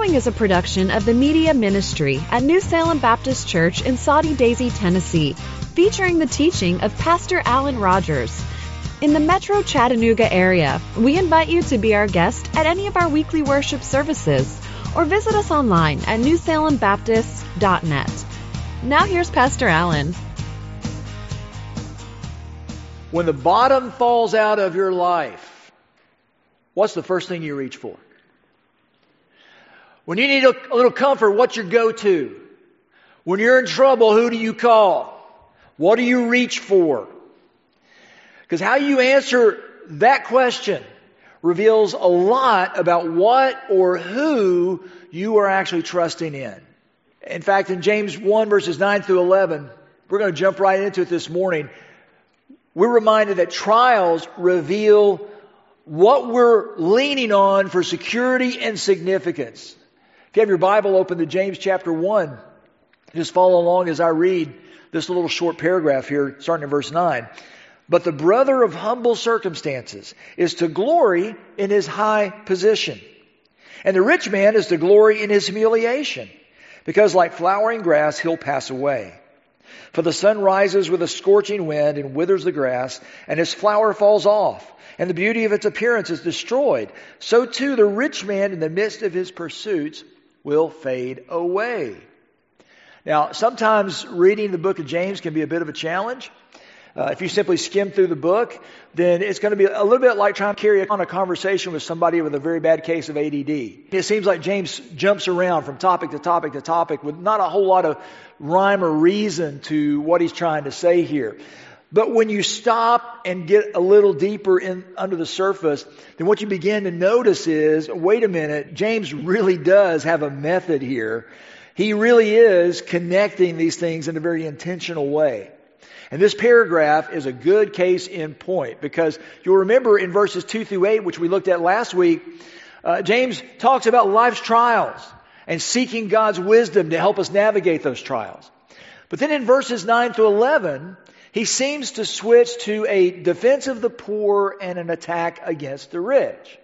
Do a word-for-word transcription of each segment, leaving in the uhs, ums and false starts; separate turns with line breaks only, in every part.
following is a production of the Media Ministry at New Salem Baptist Church in Soddy Daisy, Tennessee, featuring the teaching of Pastor Alan Rogers. In the Metro Chattanooga area, we invite you to be our guest at any of our weekly worship services or visit us online at new salem baptist dot net. Now here's Pastor Alan.
When the bottom falls out of your life, what's the first thing you reach for? When you need a, a little comfort, what's your go-to? When you're in trouble, who do you call? What do you reach for? Because how you answer that question reveals a lot about what or who you are actually trusting in. In fact, in James one, verses nine through eleven, we're going to jump right into it this morning. We're reminded that trials reveal what we're leaning on for security and significance. If you have your Bible open to James chapter one, just follow along as I read this little short paragraph here, starting in verse nine. But the brother of humble circumstances is to glory in his high position, and the rich man is to glory in his humiliation, because like flowering grass he'll pass away. For the sun rises with a scorching wind and withers the grass, and its flower falls off, and the beauty of its appearance is destroyed. So too the rich man in the midst of his pursuits will fade away. Now, sometimes reading the book of James can be a bit of a challenge. Uh, if you simply skim through the book, then it's going to be a little bit like trying to carry on a conversation with somebody with a very bad case of A D D. It seems like James jumps around from topic to topic to topic with not a whole lot of rhyme or reason to what he's trying to say here. But when you stop and get a little deeper in under the surface, then what you begin to notice is, wait a minute, James really does have a method here. He really is connecting these things in a very intentional way. And this paragraph is a good case in point, because you'll remember in verses two through eight, which we looked at last week, uh, James talks about life's trials and seeking God's wisdom to help us navigate those trials. But then in verses nine through eleven, he seems to switch to a defense of the poor and an attack against the rich.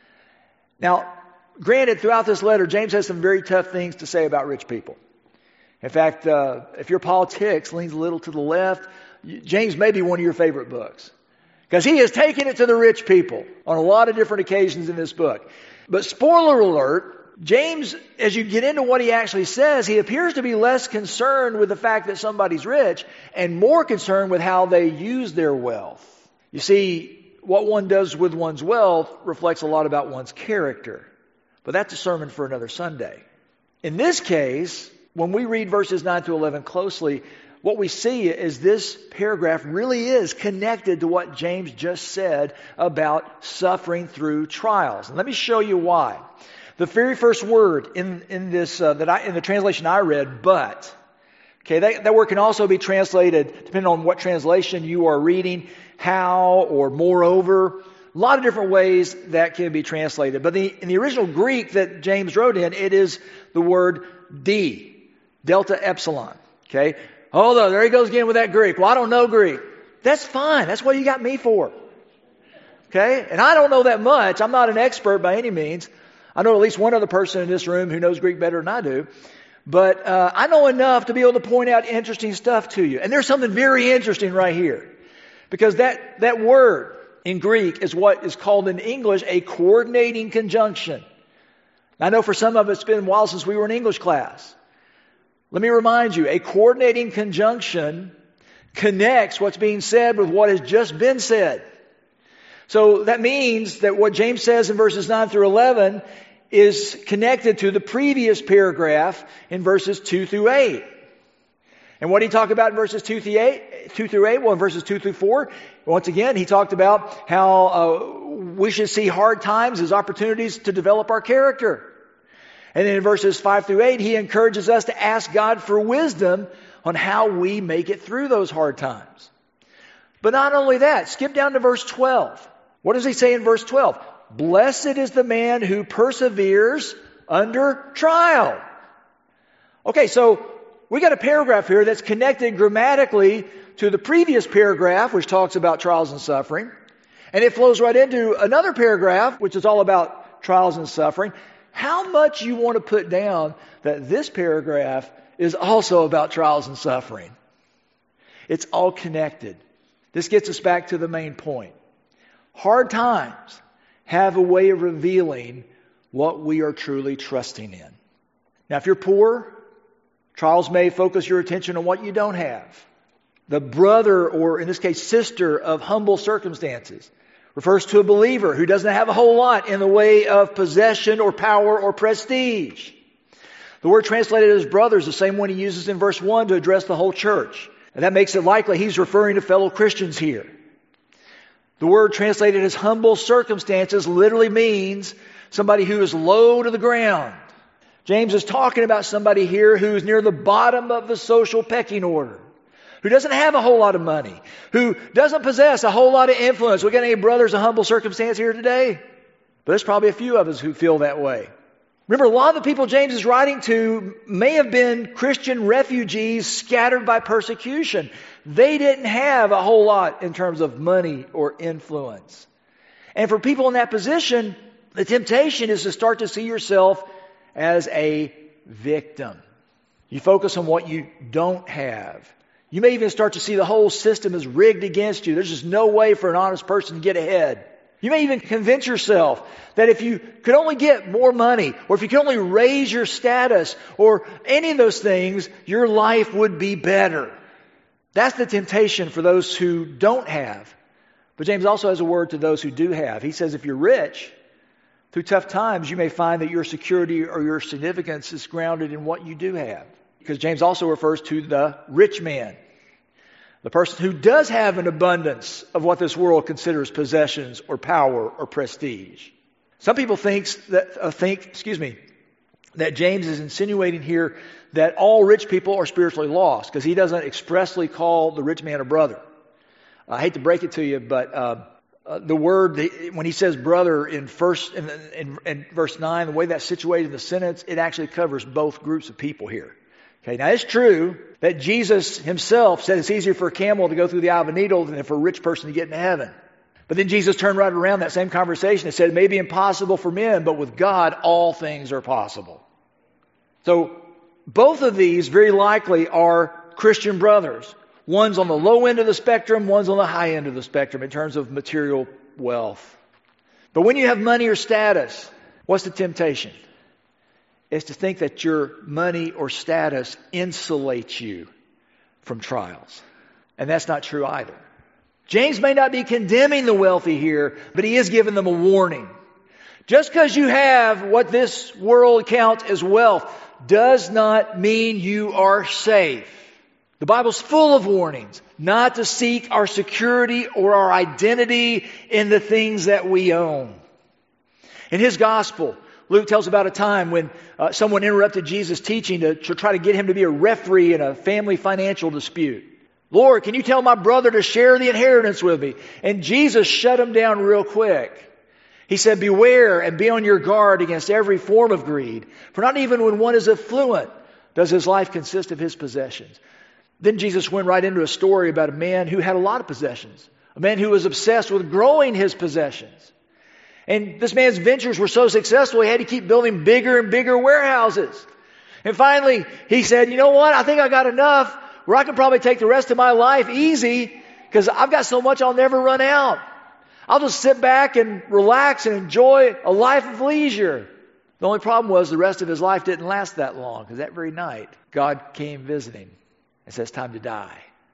Now, granted, throughout this letter, James has some very tough things to say about rich people. In fact, uh, if your politics leans a little to the left, James may be one of your favorite books, because he has taken it to the rich people on a lot of different occasions in this book. But spoiler alert, James, as you get into what he actually says, he appears to be less concerned with the fact that somebody's rich and more concerned with how they use their wealth. You see, what one does with one's wealth reflects a lot about one's character. But that's a sermon for another Sunday. In this case, when we read verses nine through eleven closely, what we see is this paragraph really is connected to what James just said about suffering through trials. And let me show you why. The very first word in, in this, uh, that I, in the translation I read, but. Okay, that, that word can also be translated, depending on what translation you are reading, how or moreover. A lot of different ways that can be translated. But the, in the original Greek that James wrote in, it is the word D, delta epsilon. Okay, hold on, there he goes again with that Greek. Well, I don't know Greek. That's fine. That's what you got me for. Okay, and I don't know that much. I'm not an expert by any means. I know at least one other person in this room who knows Greek better than I do. But uh, I know enough to be able to point out interesting stuff to you. And there's something very interesting right here. Because that, that word in Greek is what is called in English a coordinating conjunction. I know for some of us it's been a while since we were in English class. Let me remind you, a coordinating conjunction connects what's being said with what has just been said. So that means that what James says in verses nine through eleven is connected to the previous paragraph in verses two through eight. And what did he talk about in verses two through eight? two through eight? Well, in verses two through four, once again, he talked about how uh, we should see hard times as opportunities to develop our character. And then in verses five through eight, he encourages us to ask God for wisdom on how we make it through those hard times. But not only that, skip down to verse twelve. What does he say in verse twelve? Blessed is the man who perseveres under trial. Okay, so we got a paragraph here that's connected grammatically to the previous paragraph, which talks about trials and suffering. And it flows right into another paragraph, which is all about trials and suffering. how much you want to put down that this paragraph is also about trials and suffering. It's all connected. This gets us back to the main point. Hard times have a way of revealing what we are truly trusting in. Now, if you're poor, trials may focus your attention on what you don't have. The brother, or in this case, sister of humble circumstances, refers to a believer who doesn't have a whole lot in the way of possession or power or prestige. The word translated as brother is the same one he uses in verse one to address the whole church. And that makes it likely he's referring to fellow Christians here. The word translated as humble circumstances literally means somebody who is low to the ground. James is talking about somebody here who is near the bottom of the social pecking order, who doesn't have a whole lot of money, who doesn't possess a whole lot of influence. We got any brothers in humble circumstance here today? But there's probably a few of us who feel that way. Remember, a lot of the people James is writing to may have been Christian refugees scattered by persecution. They didn't have a whole lot in terms of money or influence. And for people in that position, the temptation is to start to see yourself as a victim. You focus on what you don't have. You may even start to see the whole system is rigged against you. There's just no way for an honest person to get ahead. You may even convince yourself that if you could only get more money, or if you could only raise your status, or any of those things, your life would be better. That's the temptation for those who don't have. But James also has a word to those who do have. He says if you're rich, through tough times, you may find that your security or your significance is grounded in what you do have. Because James also refers to the rich man. The person who does have an abundance of what this world considers possessions or power or prestige. Some people thinks that, uh, think, excuse me, that James is insinuating here that all rich people are spiritually lost because he doesn't expressly call the rich man a brother. I hate to break it to you, but uh, uh, the word, the, when he says brother in, first, in, in, in verse nine, the way that's situated in the sentence, it actually covers both groups of people here. Okay, now it's true that Jesus himself said it's easier for a camel to go through the eye of a needle than for a rich person to get into heaven. But then Jesus turned right around that same conversation and said it may be impossible for men, but with God all things are possible. So both of these very likely are Christian brothers. One's on the low end of the spectrum, one's on the high end of the spectrum in terms of material wealth. But when you have money or status, what's the temptation? Is to think that your money or status insulates you from trials. And that's not true either. James may not be condemning the wealthy here, but he is giving them a warning. Just because you have what this world counts as wealth does not mean you are safe. The Bible's full of warnings not to seek our security or our identity in the things that we own. In his gospel, Luke tells about a time when uh, someone interrupted Jesus' teaching to, to try to get him to be a referee in a family financial dispute. Lord, can you tell my brother to share the inheritance with me? And Jesus shut him down real quick. He said, beware and be on your guard against every form of greed. For not even when one is affluent does his life consist of his possessions. Then Jesus went right into a story about a man who had a lot of possessions. A man who was obsessed with growing his possessions. And this man's ventures were so successful, he had to keep building bigger and bigger warehouses. And finally, he said, you know what? I think I got enough where I can probably take the rest of my life easy because I've got so much I'll never run out. I'll just sit back and relax and enjoy a life of leisure. The only problem was the rest of his life didn't last that long because that very night, God came visiting and said, it's time to die.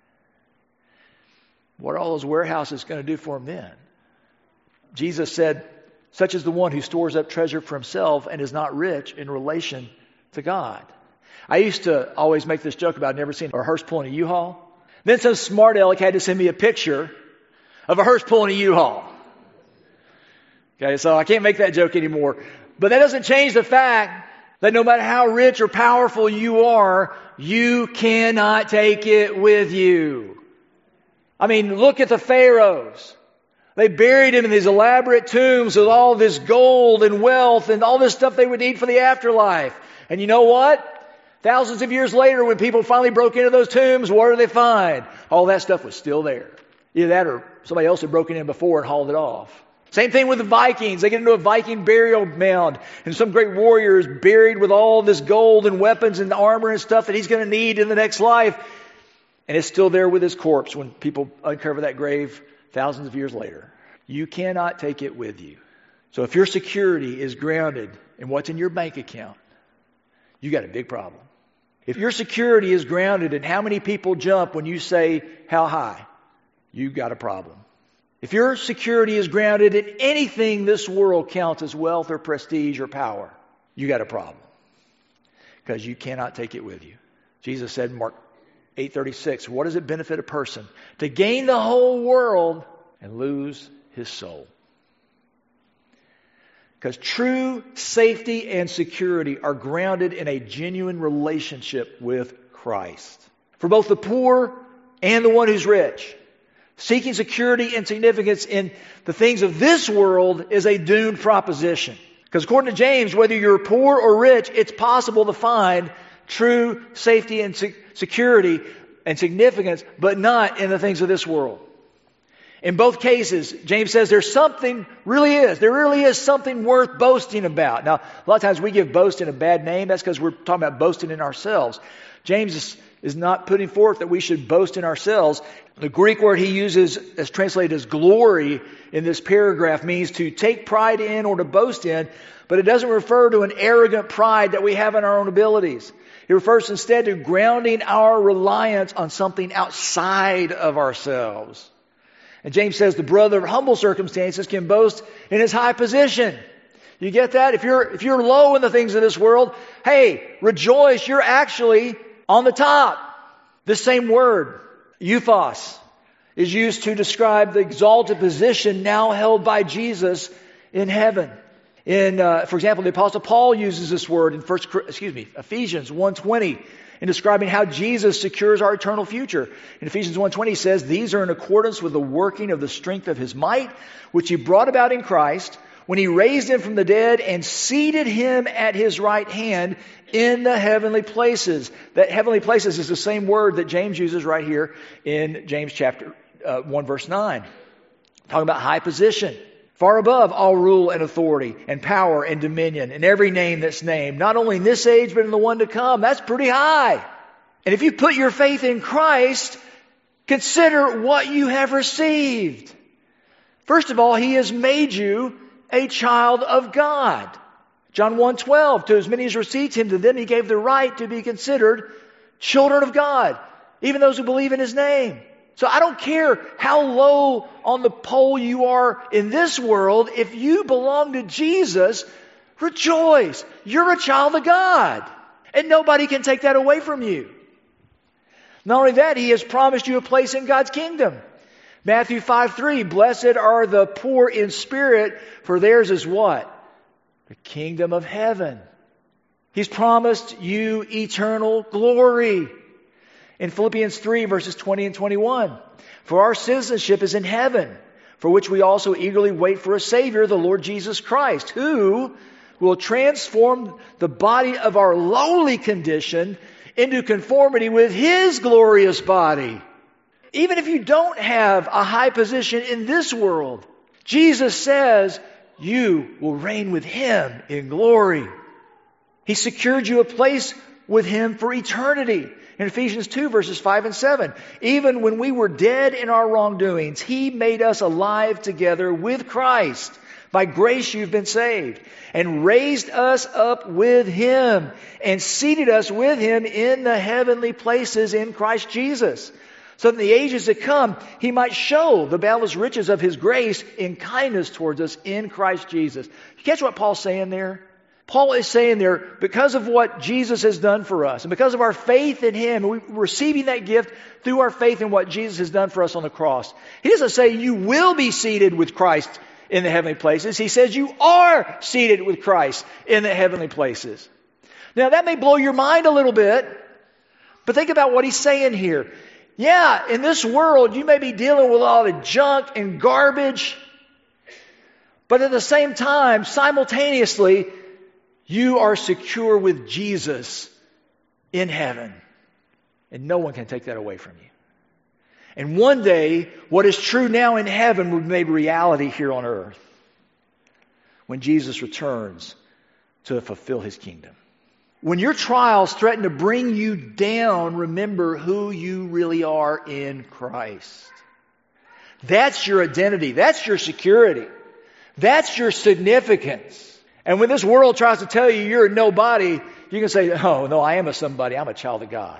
What are all those warehouses going to do for him then? Jesus said, such is the one who stores up treasure for himself and is not rich in relation to God. I used to always make this joke about never seeing a hearse pulling a U-Haul. Then some smart aleck had to send me a picture of a hearse pulling a U-Haul. Okay, so I can't make that joke anymore. But that doesn't change the fact that no matter how rich or powerful you are, you cannot take it with you. I mean, look at the pharaohs. They buried him in these elaborate tombs with all this gold and wealth and all this stuff they would need for the afterlife. And you know what? Thousands of years later, when people finally broke into those tombs, what did they find? All that stuff was still there. Either that or somebody else had broken in before and hauled it off. Same thing with the Vikings. They get into a Viking burial mound, and some great warrior is buried with all this gold and weapons and armor and stuff that he's going to need in the next life. And it's still there with his corpse when people uncover that grave thousands of years later. You cannot take it with you. So if your security is grounded in what's in your bank account, you got a big problem. If your security is grounded in how many people jump when you say, how high, you got a problem. If your security is grounded in anything this world counts as wealth or prestige or power, you got a problem. Because you cannot take it with you. Jesus said in Mark eight thirty-six, what does it benefit a person to gain the whole world and lose his soul? Because true safety and security are grounded in a genuine relationship with Christ. For both the poor and the one who's rich, seeking security and significance in the things of this world is a doomed proposition. Because according to James, whether you're poor or rich, it's possible to find true safety and se- security and significance, but not in the things of this world. In both cases, James says there's something, really is, there really is something worth boasting about. Now, a lot of times we give boasting a bad name. That's because we're talking about boasting in ourselves. James is, is not putting forth that we should boast in ourselves. The Greek word he uses as translated as glory in this paragraph means to take pride in or to boast in, but it doesn't refer to an arrogant pride that we have in our own abilities. It refers instead to grounding our reliance on something outside of ourselves. And James says the brother of humble circumstances can boast in his high position. You get that? If you're, if you're low in the things of this world, hey, rejoice, you're actually on the top. This same word, euphos, is used to describe the exalted position now held by Jesus in heaven. In, uh, for example, the Apostle Paul uses this word in first, excuse me, Ephesians one twenty. In describing how Jesus secures our eternal future. In Ephesians one twenty, he says, these are in accordance with the working of the strength of his might, which he brought about in Christ, when he raised him from the dead and seated him at his right hand in the heavenly places. That heavenly places is the same word that James uses right here in James chapter uh, one, verse nine. Talking about high position. Far above all rule and authority and power and dominion and every name that's named, not only in this age but in the one to come. That's pretty high. And if you put your faith in Christ, consider what you have received. First of all, He has made you a child of God. John one twelve, to as many as received Him, to them He gave the right to be considered children of God, even those who believe in His name. So I don't care how low on the pole you are in this world. If you belong to Jesus, rejoice. You're a child of God. And nobody can take that away from you. Not only that, He has promised you a place in God's kingdom. Matthew five three, blessed are the poor in spirit, for theirs is what? The kingdom of heaven. He's promised you eternal glory. In Philippians three, verses twenty and twenty-one, for our citizenship is in heaven, for which we also eagerly wait for a Savior, the Lord Jesus Christ, who will transform the body of our lowly condition into conformity with His glorious body. Even if you don't have a high position in this world, Jesus says you will reign with Him in glory. He secured you a place with Him for eternity. In Ephesians two, verses five and seven, even when we were dead in our wrongdoings, He made us alive together with Christ. By grace you've been saved, and raised us up with Him, and seated us with Him in the heavenly places in Christ Jesus, so that in the ages to come He might show the boundless riches of His grace in kindness towards us in Christ Jesus. You catch what Paul's saying there? Paul is saying there, because of what Jesus has done for us, and because of our faith in Him, we're receiving that gift through our faith in what Jesus has done for us on the cross. He doesn't say you will be seated with Christ in the heavenly places. He says you are seated with Christ in the heavenly places. Now that may blow your mind a little bit, but think about what he's saying here. Yeah, in this world you may be dealing with a lot of junk and garbage, but at the same time, simultaneously, you are secure with Jesus in heaven. And no one can take that away from you. And one day, what is true now in heaven will be made reality here on earth. when Jesus returns to fulfill his kingdom. When your trials threaten to bring you down, remember who you really are in Christ. That's your identity. That's your security. That's your significance. And when this world tries to tell you you're a nobody, you can say, oh, no, I am a somebody. I'm a child of God.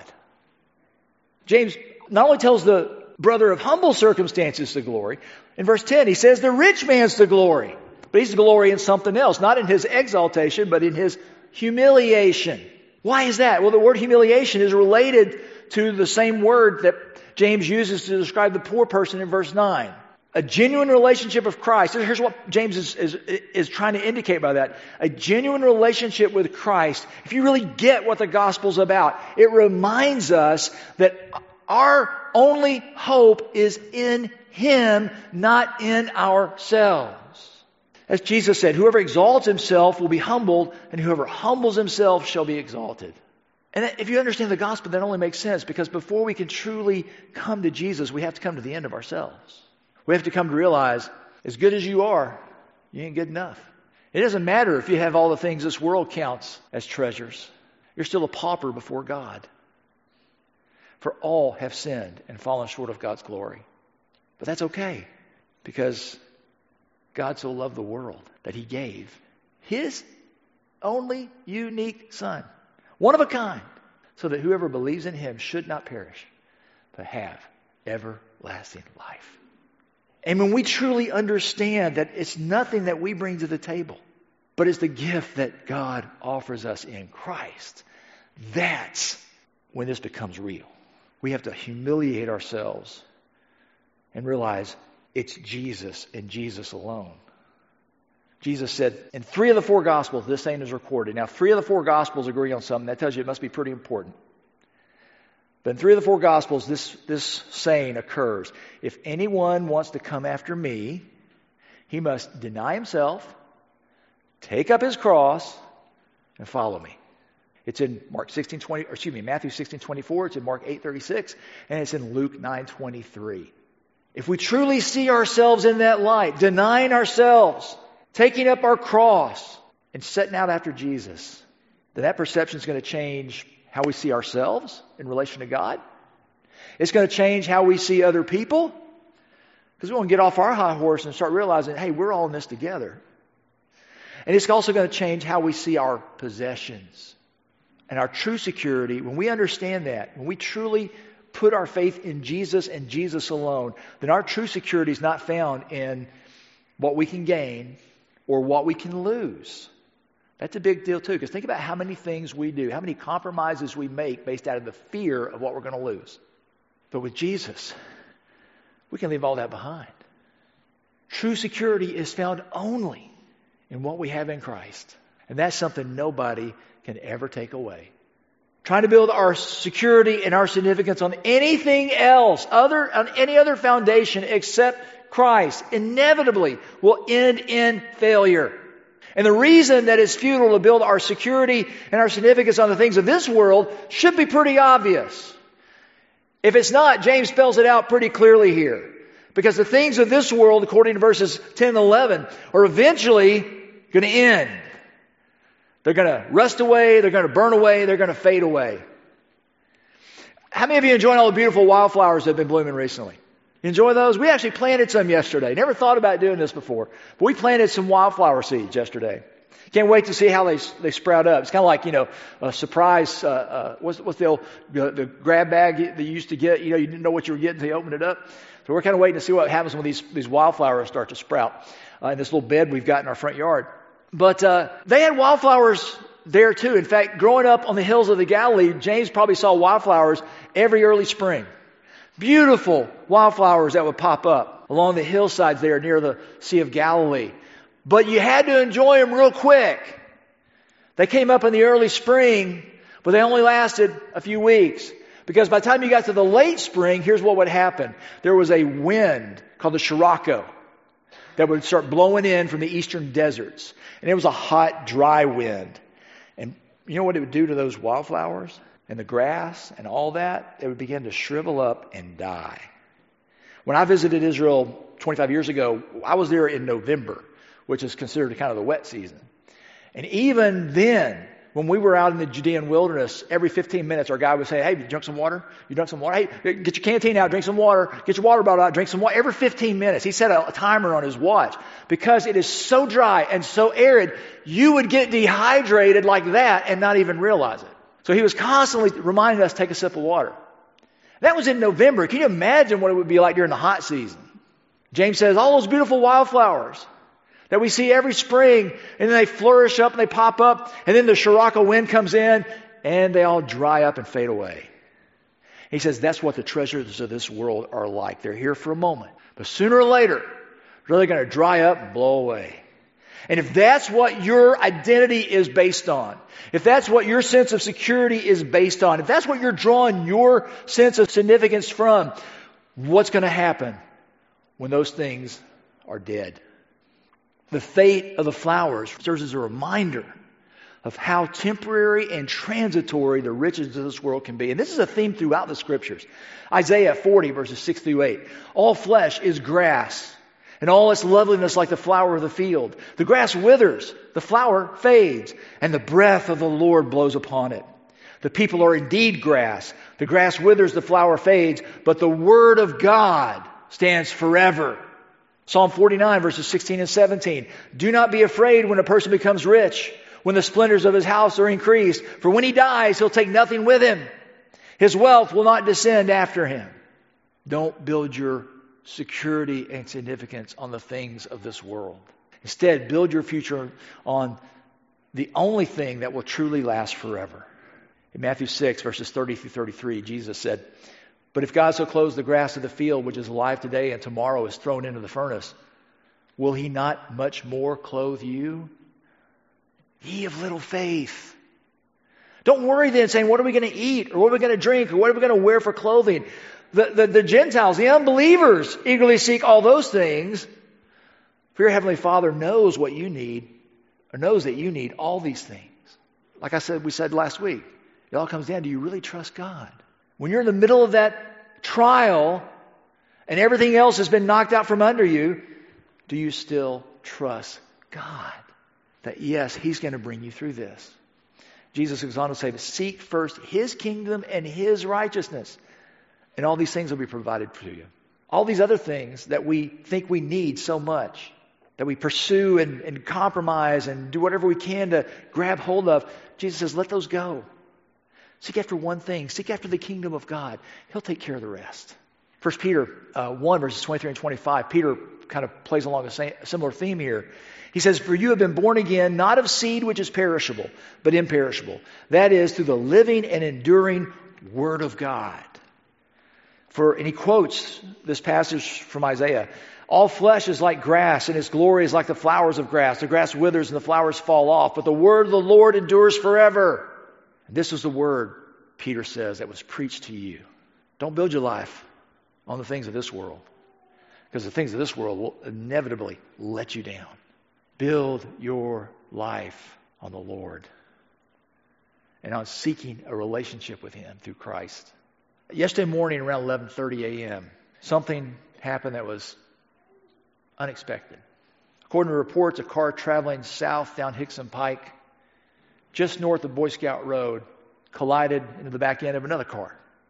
James not only tells the brother of humble circumstances to glory, in verse ten, he says the rich man's to glory. But he's to glory in something else, not in his exaltation, but in his humiliation. Why is that? Well, the word humiliation is related to the same word that James uses to describe the poor person in verse nine. A genuine relationship of Christ. Here's what James is, is, is trying to indicate by that. A genuine relationship with Christ, if you really get what the gospel's about, it reminds us that our only hope is in Him, not in ourselves. As Jesus said, whoever exalts himself will be humbled, and whoever humbles himself shall be exalted. And if you understand the gospel, that only makes sense, because before we can truly come to Jesus, we have to come to the end of ourselves. We have to come to realize, as good as you are, you ain't good enough. It doesn't matter if you have all the things this world counts as treasures. You're still a pauper before God. For all have sinned and fallen short of God's glory. But that's okay, because God so loved the world that He gave His only unique Son, one of a kind, so that whoever believes in Him should not perish, but have everlasting life. And when we truly understand that it's nothing that we bring to the table, but it's the gift that God offers us in Christ, that's when this becomes real. We have to humiliate ourselves and realize it's Jesus and Jesus alone. Jesus said, in three of the four Gospels, this saying is recorded. Now, three of the four Gospels agree on something. That tells you it must be pretty important. But in three of the four Gospels, this, this saying occurs. If anyone wants to come after me, he must deny himself, take up his cross, and follow me. It's in Mark sixteen twenty, or excuse me, Matthew sixteen twenty-four. It's in Mark eight thirty-six, and it's in Luke nine twenty-three. If we truly see ourselves in that light, denying ourselves, taking up our cross, and setting out after Jesus, then that perception is going to change how we see ourselves in relation to God. It's going to change how we see other people, because we want to get off our high horse and start realizing, hey, we're all in this together. And it's also going to change how we see our possessions and our true security. When we understand that, when we truly put our faith in Jesus and Jesus alone, then our true security is not found in what we can gain or what we can lose. That's a big deal too, because think about how many things we do, how many compromises we make based out of the fear of what we're going to lose. But with Jesus, we can leave all that behind. True security is found only in what we have in Christ. And that's something nobody can ever take away. Trying to build our security and our significance on anything else, other on any other foundation except Christ, inevitably will end in failure. And the reason that it's futile to build our security and our significance on the things of this world should be pretty obvious. If it's not, James spells it out pretty clearly here. Because the things of this world, according to verses ten and eleven, are eventually going to end. They're going to rust away, they're going to burn away, they're going to fade away. How many of you enjoying all the beautiful wildflowers that have been blooming recently? You enjoy those? We actually planted some yesterday. Never thought about doing this before. But we planted some wildflower seeds yesterday. Can't wait to see how they they sprout up. It's kind of like, you know, a surprise, uh, uh, what's, what's the old, the, the grab bag that you used to get? You know, you didn't know what you were getting until you opened it up. So we're kind of waiting to see what happens when these, these wildflowers start to sprout uh, in this little bed we've got in our front yard. But uh, they had wildflowers there too. In fact, growing up on the hills of the Galilee, James probably saw wildflowers every early spring. Beautiful wildflowers that would pop up along the hillsides there near the Sea of Galilee. But you had to enjoy them real quick. They came up in the early spring, but they only lasted a few weeks. Because by the time you got to the late spring, here's what would happen. There was a wind called the Scirocco that would start blowing in from the eastern deserts. And it was a hot, dry wind. And you know what it would do to those wildflowers and the grass and all that? They would begin to shrivel up and die. When I visited Israel twenty-five years ago, I was there in November, which is considered kind of the wet season. And even then, when we were out in the Judean wilderness, every fifteen minutes our guy would say, hey, you drunk some water? You drunk some water? Hey, get your canteen out, drink some water. Get your water bottle out, drink some water. Every fifteen minutes. He set a, a timer on his watch. Because it is so dry and so arid, you would get dehydrated like that and not even realize it. So he was constantly reminding us, take a sip of water. That was in November. Can you imagine what it would be like during the hot season? James says, all those beautiful wildflowers that we see every spring, and then they flourish up and they pop up, and then the Sirocco wind comes in, and they all dry up and fade away. He says that's what the treasures of this world are like. They're here for a moment, but sooner or later, they're really going to dry up and blow away. And if that's what your identity is based on, if that's what your sense of security is based on, if that's what you're drawing your sense of significance from, what's going to happen when those things are dead? The fate of the flowers serves as a reminder of how temporary and transitory the riches of this world can be. And this is a theme throughout the Scriptures. Isaiah forty, verses six through eight. All flesh is grass, and all its loveliness like the flower of the field. The grass withers, the flower fades, and the breath of the Lord blows upon it. The people are indeed grass. The grass withers, the flower fades, but the word of God stands forever. Psalm forty-nine, verses sixteen and seventeen. Do not be afraid when a person becomes rich, when the splendors of his house are increased. For when he dies, he'll take nothing with him. His wealth will not descend after him. Don't build your security and significance on the things of this world. Instead, build your future on the only thing that will truly last forever. In Matthew six, verses thirty through thirty-three, Jesus said, but if God so clothes the grass of the field, which is alive today and tomorrow is thrown into the furnace, will he not much more clothe you? Ye of little faith. Don't worry then, saying, what are we going to eat? Or what are we going to drink? Or what are we going to wear for clothing? The, the, the Gentiles, the unbelievers, eagerly seek all those things. For your Heavenly Father knows what you need, or knows that you need all these things. Like I said, we said last week, it all comes down, do you really trust God? When you're in the middle of that trial and everything else has been knocked out from under you, do you still trust God? That yes, He's going to bring you through this. Jesus goes on to say, seek first His kingdom and His righteousness, and all these things will be provided for you. All these other things that we think we need so much, that we pursue and, and compromise and do whatever we can to grab hold of, Jesus says, let those go. Seek after one thing. Seek after the kingdom of God. He'll take care of the rest. First Peter uh, one, verses twenty-three and twenty-five. Peter kind of plays along a, same, a similar theme here. He says, for you have been born again, not of seed which is perishable, but imperishable. That is, through the living and enduring Word of God. For, and he quotes this passage from Isaiah. All flesh is like grass, and its glory is like the flowers of grass. The grass withers and the flowers fall off, but the word of the Lord endures forever. This is the word, Peter says, that was preached to you. Don't build your life on the things of this world, because the things of this world will inevitably let you down. Build your life on the Lord and on seeking a relationship with Him through Christ. Yesterday morning around eleven thirty a.m., something happened that was unexpected. According to reports, a car traveling south down Hickson Pike, just north of Boy Scout Road, collided into the back end of another car.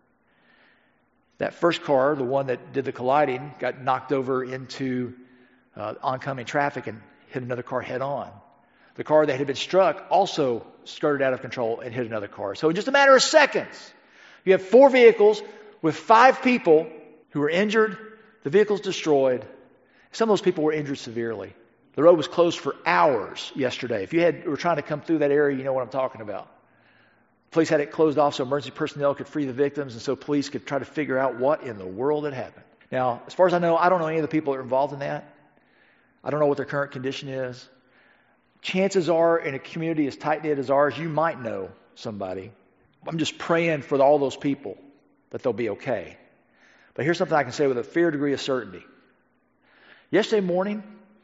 That first car, the one that did the colliding, got knocked over into uh, oncoming traffic and hit another car head on. The car that had been struck also skirted out of control and hit another car. So in just a matter of seconds, you have four vehicles with five people who were injured, the vehicle's destroyed. Some of those people were injured severely. The road was closed for hours yesterday. If you had, were trying to come through that area, you know what I'm talking about. Police had it closed off so emergency personnel could free the victims, and so police could try to figure out what in the world had happened. Now, as far as I know, I don't know any of the people that are involved in that. I don't know what their current condition is. Chances are, in a community as tight-knit as ours, you might know somebody. I'm just praying for all those people that they'll be okay. But here's something I can say with a fair degree of certainty. Yesterday morning,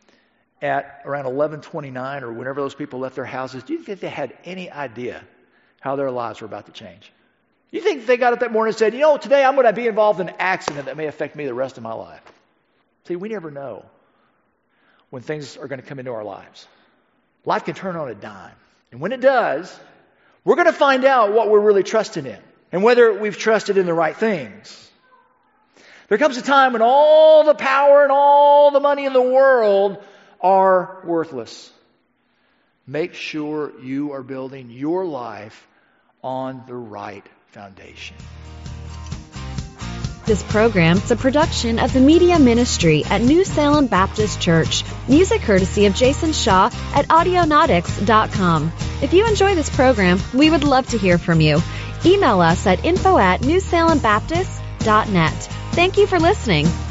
at around eleven twenty-nine, or whenever those people left their houses, do you think they had any idea how their lives were about to change? You think they got up that morning and said, you know, today I'm going to be involved in an accident that may affect me the rest of my life? See, we never know when things are going to come into our lives. Life can turn on a dime. And when it does, we're going to find out what we're really trusting in and whether we've trusted in the right things. There comes a time when all the power and all the money in the world are worthless. Make sure you are building your life on the right foundation.
This program is a production of the Media Ministry at New Salem Baptist Church. Music courtesy of Jason Shaw at audionautics dot com. If you enjoy this program, we would love to hear from you. Email us at info at new salem baptist dot net. Thank you for listening.